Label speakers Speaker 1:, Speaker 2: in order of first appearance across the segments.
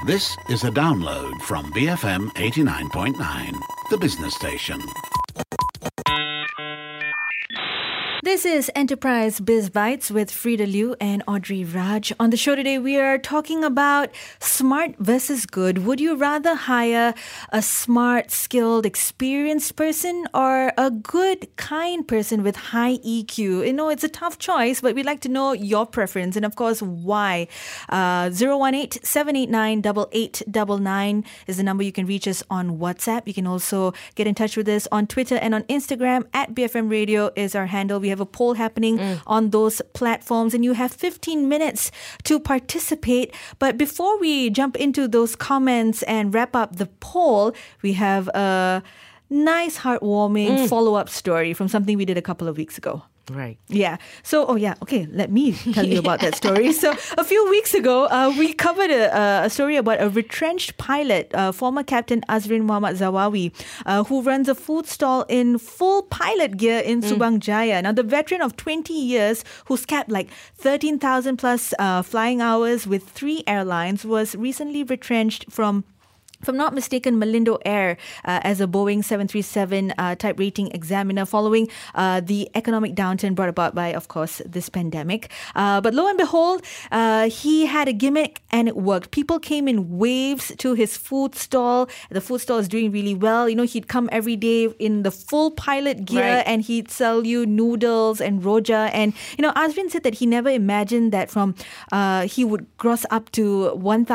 Speaker 1: This is a download from BFM 89.9, the business station.
Speaker 2: This is Enterprise Biz Bites with Frida Liu and Audrey Raj. On the show today, we are talking about smart versus good. Would you rather hire a smart, skilled, experienced person or a good, kind person with high EQ? You know, it's a tough choice, but we'd like to know your preference and, of course, why. 018-789-8899 is the number you can reach us on WhatsApp. You can also get in touch with us on Twitter and on Instagram. At BFM Radio is our handle. We have a poll happening on those platforms and you have 15 minutes to participate. But before we jump into those comments and wrap up the poll, we have a nice, heartwarming follow-up story from something we did a couple of weeks ago.
Speaker 3: Right.
Speaker 2: Yeah. So, okay, let me tell you about that story. So, a few weeks ago, we covered a story about a retrenched pilot, former Captain Azrin Muhammad Zawawi, who runs a food stall in full pilot gear in Subang Jaya. Now, the veteran of 20 years who's capped like 13,000 plus flying hours with 3 airlines was recently retrenched from, if I'm not mistaken, Malindo Air as a Boeing 737 type rating examiner following the economic downturn brought about by, of course, this pandemic. But lo and behold, he had a gimmick and it worked. People came in waves to his food stall. The food stall is doing really well. You know, he'd come every day in the full pilot gear and he'd sell you noodles and roja. And, you know, Azrin said that he never imagined that from he would gross up to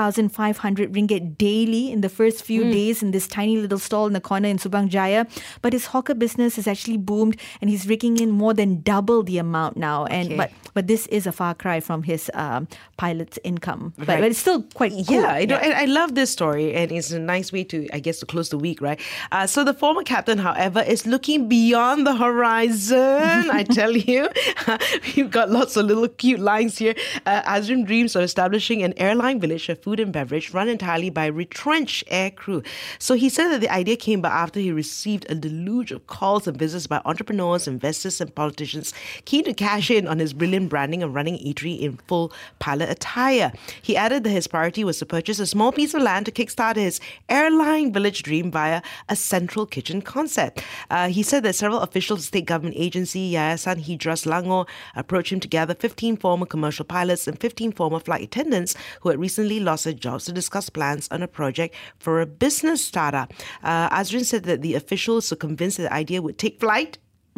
Speaker 2: 1,500 ringgit daily in the first few days in this tiny little stall in the corner in Subang Jaya. But his hawker business has actually boomed and he's raking in more than double the amount now. And but this is a far cry from his pilot's income. But it's still quite cool.
Speaker 3: Yeah, I love this story and it's a nice way to, I guess, to close the week, right? So the former captain, however, is looking beyond the horizon. I tell you, we've got lots of little cute lines here. Azrin dreams of establishing an airline village for food and beverage run entirely by retrenched air crew. So he said that the idea came about after he received a deluge of calls and visits by entrepreneurs, investors and politicians keen to cash in on his brilliant branding of running eatery in full pilot attire. He added that his priority was to purchase a small piece of land to kickstart his airline village dream via a central kitchen concept. He said that several officials of state government agency Yayasan Hijrah Selangor approached him to gather 15 former commercial pilots and 15 former flight attendants who had recently lost their jobs to discuss plans on a project for a business startup. Azrin said that the officials were convinced that the idea would take flight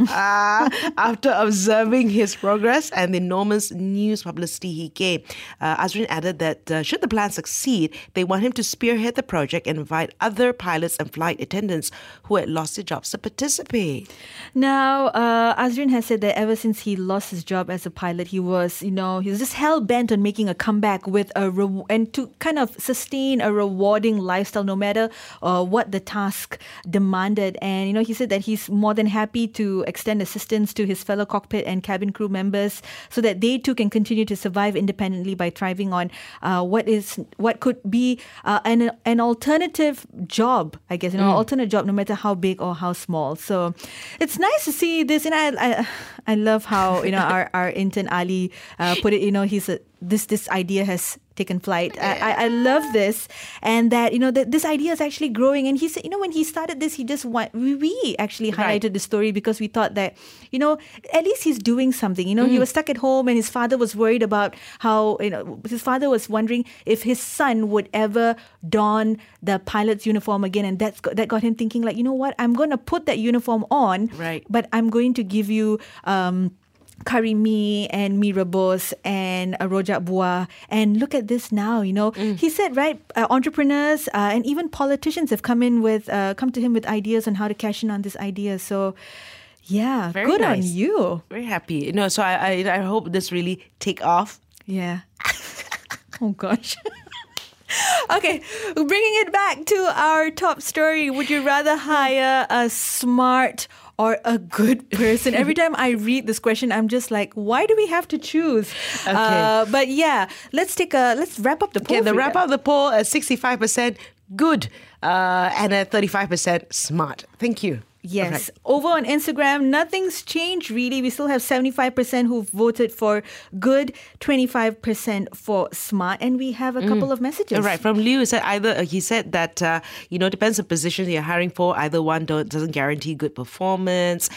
Speaker 3: after observing his progress and the enormous news publicity he gave. Azrin added that should the plan succeed, they want him to spearhead the project and invite other pilots and flight attendants who had lost their jobs to participate.
Speaker 2: Now, Azrin has said that ever since he lost his job as a pilot, he was just hell-bent on making a comeback with and to kind of sustain a rewarding lifestyle no matter what the task demanded. And, he said that he's more than happy to extend assistance to his fellow cockpit and cabin crew members so that they too can continue to survive independently by thriving on what could be an alternative job, I guess, alternate job no matter how big or how small. So it's nice to see this, and I love how our intern Ali put it. He's this idea has taken flight. I love this, and that this idea is actually growing. And he said, when he started this, we actually highlighted the story because we thought that at least he's doing something. He was stuck at home, and his father was worried about how his father was wondering if his son would ever don the pilot's uniform again, and that got him thinking, like, what, I'm going to put that uniform on, but I'm going to give you curry mee and mee rebus and a rojak buah, and look at this now. He said, entrepreneurs and even politicians have come to him with ideas on how to cash in on this idea. So yeah,
Speaker 3: very
Speaker 2: good
Speaker 3: nice.
Speaker 2: On you.
Speaker 3: Very happy. So I hope this really take off.
Speaker 2: Yeah. Oh gosh. Okay, bringing it back to our top story. Would you rather hire a smart or a good person? Every time I read this question, I'm just like, why do we have to choose?
Speaker 3: Okay.
Speaker 2: But yeah, let's wrap up the poll.
Speaker 3: Okay, wrap up the poll at 65% good and at 35% smart. Thank you.
Speaker 2: Yes.
Speaker 3: Right.
Speaker 2: Over on Instagram, nothing's changed really. We still have 75% who voted for good, 25% for smart, and we have a couple of messages.
Speaker 3: Right. From Liu, he said that, depends on position you're hiring for. Either one doesn't guarantee good performance.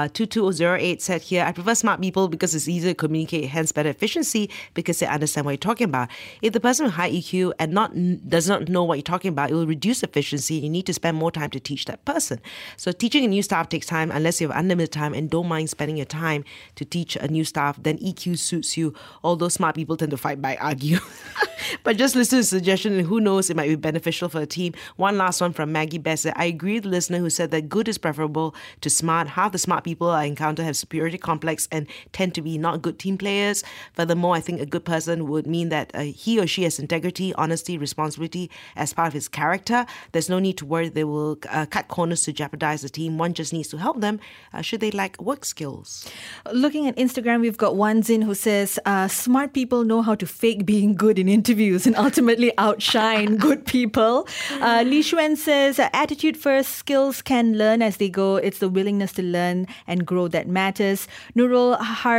Speaker 3: 2208 said here, I prefer smart people because it's easier to communicate, hence better efficiency because they understand what you're talking about. If the person with high EQ and does not know what you're talking about, it will reduce efficiency. You need to spend more time to teach that person. So teaching a new staff takes time unless you have unlimited time and don't mind spending your time to teach a new staff. Then EQ suits you. Although smart people tend to fight by argue. But just listen to the suggestion and who knows, it might be beneficial for a team. One last one from Maggie Bassett. I agree with the listener who said that good is preferable to smart. Half the smart people I encounter have superiority complex and tend to be not good team players. Furthermore, I think a good person would mean that he or she has integrity, honesty, responsibility as part of his character. There's no need to worry they will cut corners to jeopardize the team. One just needs to help them should they lack work skills.
Speaker 2: Looking at Instagram, we've got Wanzin who says, smart people know how to fake being good in interviews and ultimately outshine good people. Li Xuan says, attitude first, skills can learn as they go. It's the willingness to learn and grow that matters. Nurul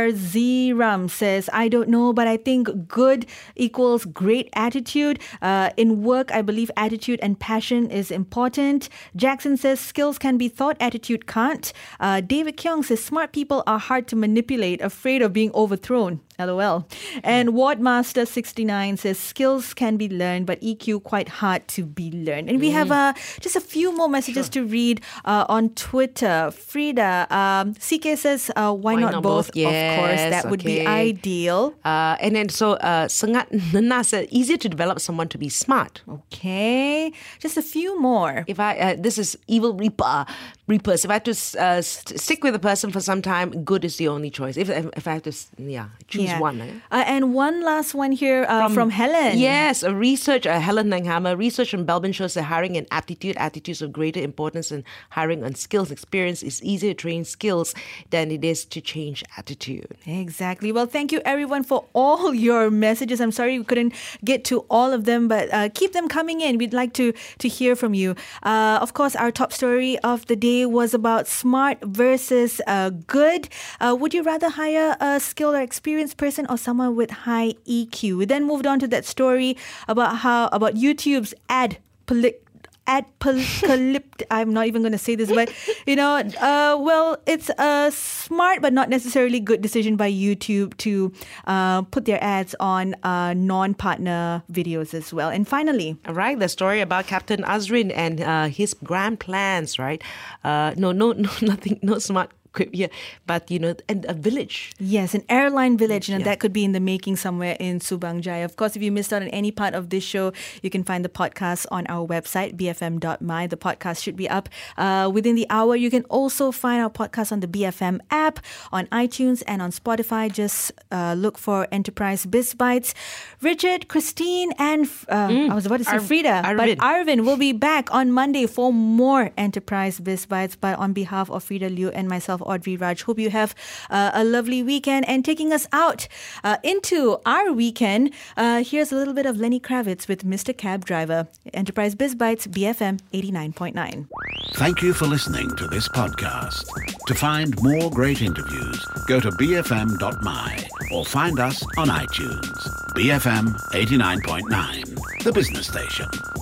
Speaker 2: Harziram says, I don't know, but I think good equals great attitude. In work, I believe attitude and passion is important. Jackson says, skills can be taught, attitude can't. David Kyung says, smart people are hard to manipulate, afraid of being overthrown. LOL. And Wardmaster69 says, skills can be learned, but EQ quite hard to be learned. And we have just a few more messages to read on Twitter. Frida, CK says, why not both?
Speaker 3: Yes,
Speaker 2: of course, that would be ideal.
Speaker 3: And then Sangat Nana said, easier to develop someone to be smart.
Speaker 2: Okay. Just a few more.
Speaker 3: If this is Evil Reapers. If I have to stick with a person for some time, good is the only choice. If I have to, choose one.
Speaker 2: And one last one here from Helen.
Speaker 3: Yes, Helen Langhammer. Research from Belbin shows that hiring and attitudes of greater importance than hiring on skills. Experience is easier to train skills than it is to change attitude.
Speaker 2: Exactly. Well, thank you everyone for all your messages. I'm sorry we couldn't get to all of them, but keep them coming in. We'd like to hear from you. Of course, our top story of the day was about smart versus good. Would you rather hire a skilled or experienced person or someone with high EQ? We then moved on to that story about YouTube's I'm not even going to say this, but it's a smart but not necessarily good decision by YouTube to put their ads on non-partner videos as well. And finally,
Speaker 3: right, the story about Captain Azrin and his grand plans, right? Nothing, no smart here, but and a village.
Speaker 2: Yes, an airline village. That could be in the making somewhere in Subang Jaya. Of course, if you missed out on any part of this show, you can find the podcast on our website, bfm.my. The podcast should be up within the hour. You can also find our podcast on the BFM app, on iTunes and on Spotify. Just look for Enterprise Biz Bites. Richard, Christine, and I was about to say Frida, but Arvin will be back on Monday for more Enterprise Biz Bites. But on behalf of Frida Liu and myself, Audrey Raj, hope you have a lovely weekend. And taking us out into our weekend, here's a little bit of Lenny Kravitz with Mr. Cab Driver. Enterprise Biz Bites, BFM 89.9.
Speaker 1: Thank you for listening to this podcast. To find more great interviews, go to bfm.my or find us on iTunes. BFM 89.9, the business station.